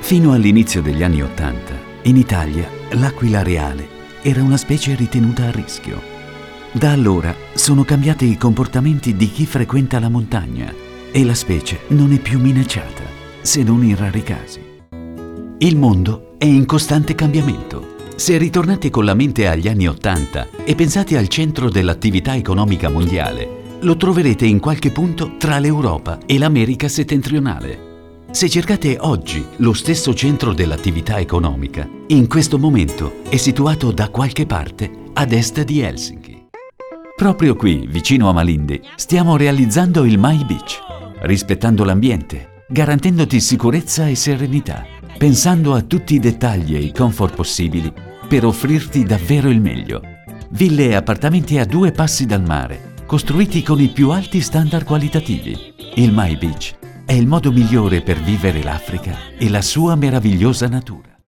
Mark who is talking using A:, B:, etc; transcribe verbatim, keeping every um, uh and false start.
A: Fino all'inizio degli anni Ottanta, in Italia, l'aquila reale era una specie ritenuta a rischio. Da allora sono cambiati i comportamenti di chi frequenta la montagna e la specie non è più minacciata, se non in rari casi. Il mondo è in costante cambiamento. Se ritornate con la mente agli anni Ottanta e pensate al centro dell'attività economica mondiale, lo troverete in qualche punto tra l'Europa e l'America settentrionale. Se cercate oggi lo stesso centro dell'attività economica, in questo momento è situato da qualche parte ad est di Helsinki. Proprio qui, vicino a Malindi, stiamo realizzando il My Beach, rispettando l'ambiente, garantendoti sicurezza e serenità, pensando a tutti i dettagli e i comfort possibili per offrirti davvero il meglio. Ville e appartamenti a due passi dal mare, costruiti con i più alti standard qualitativi. Il My Beach è il modo migliore per vivere l'Africa e la sua meravigliosa natura.